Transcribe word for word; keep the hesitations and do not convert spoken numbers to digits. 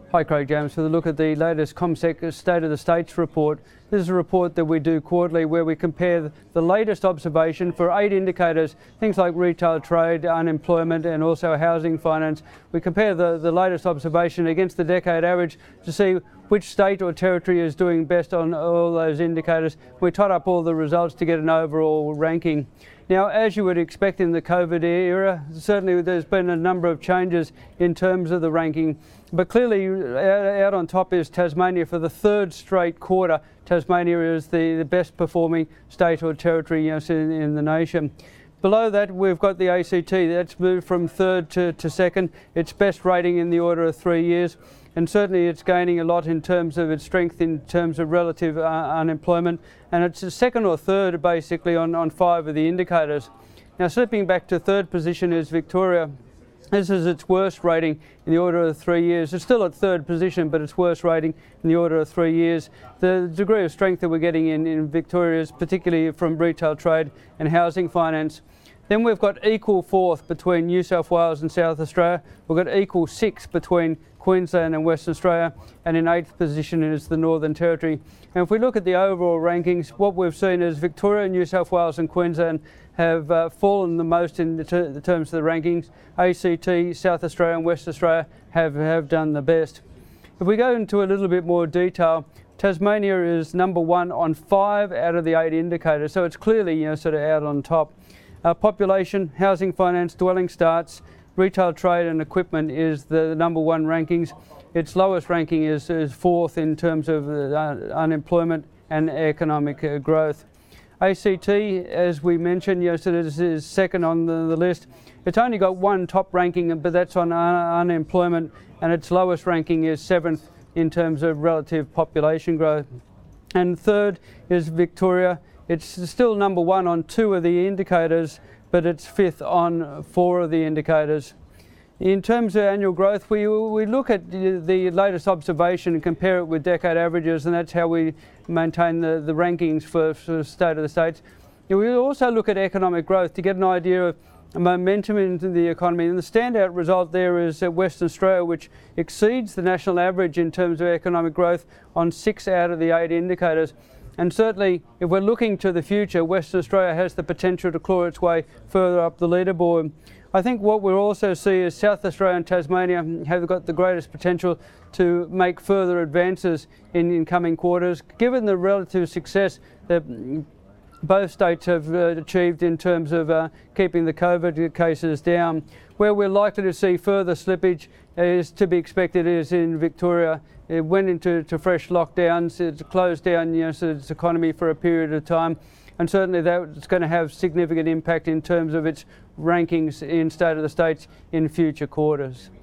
Hi, Craig James with a look at the latest CommSec State of the States report. This is a report that we do quarterly where we compare the latest observation for eight indicators, things like retail trade, unemployment and also housing finance. We compare the, the latest observation against the decade average to see which state or territory is doing best on all those indicators. We tot up all the results to get an overall ranking. Now, as you would expect in the COVID era, certainly there's been a number of changes in terms of the ranking, but clearly out on top is Tasmania for the third straight quarter. Tasmania is the, the best performing state or territory, you know, in, in the nation. Below that, we've got the A C T. That's moved from third to, to second. Its best rating in the order of three years. And certainly it's gaining a lot in terms of its strength in terms of relative uh, unemployment. And it's a second or third basically on, on five of the indicators. Now, slipping back to third position is Victoria. This is its worst rating in the order of three years. It's still at third position, but its worst rating in the order of three years. The degree of strength that we're getting in, in Victoria is particularly from retail trade and housing finance. Then we've got equal fourth between New South Wales and South Australia. We've got equal sixth between Queensland and Western Australia, and in eighth position is the Northern Territory. And if we look at the overall rankings, what we've seen is Victoria, New South Wales and Queensland have uh, fallen the most in the, ter the terms of the rankings. A C T, South Australia and West Australia have, have done the best. If we go into a little bit more detail, Tasmania is number one on five out of the eight indicators, so it's clearly, you know, sort of out on top. Uh, population, housing finance, dwelling starts, retail trade and equipment is the number one rankings. Its lowest ranking is, is fourth in terms of uh, unemployment and economic uh, growth. A C T, as we mentioned, yes, it is, is second on the, the list. It's only got one top ranking, but that's on un unemployment, and its lowest ranking is seventh in terms of relative population growth. And third is Victoria. It's still number one on two of the indicators, but it's fifth on four of the indicators. In terms of annual growth, we, we look at the latest observation and compare it with decade averages, and that's how we maintain the, the rankings for, for State of the States. We also look at economic growth to get an idea of momentum into the economy, and the standout result there is Western Australia, which exceeds the national average in terms of economic growth on six out of the eight indicators. And certainly, if we're looking to the future, Western Australia has the potential to claw its way further up the leaderboard. I think what we'll also see is South Australia and Tasmania have got the greatest potential to make further advances in, in coming quarters, given the relative success that both states have uh, achieved in terms of uh, keeping the COVID cases down. Where we're likely to see further slippage is to be expected is in Victoria. It went into to fresh lockdowns, it's closed down, you know, so its economy for a period of time, and certainly that's going to have significant impact in terms of its rankings in State of the States in future quarters.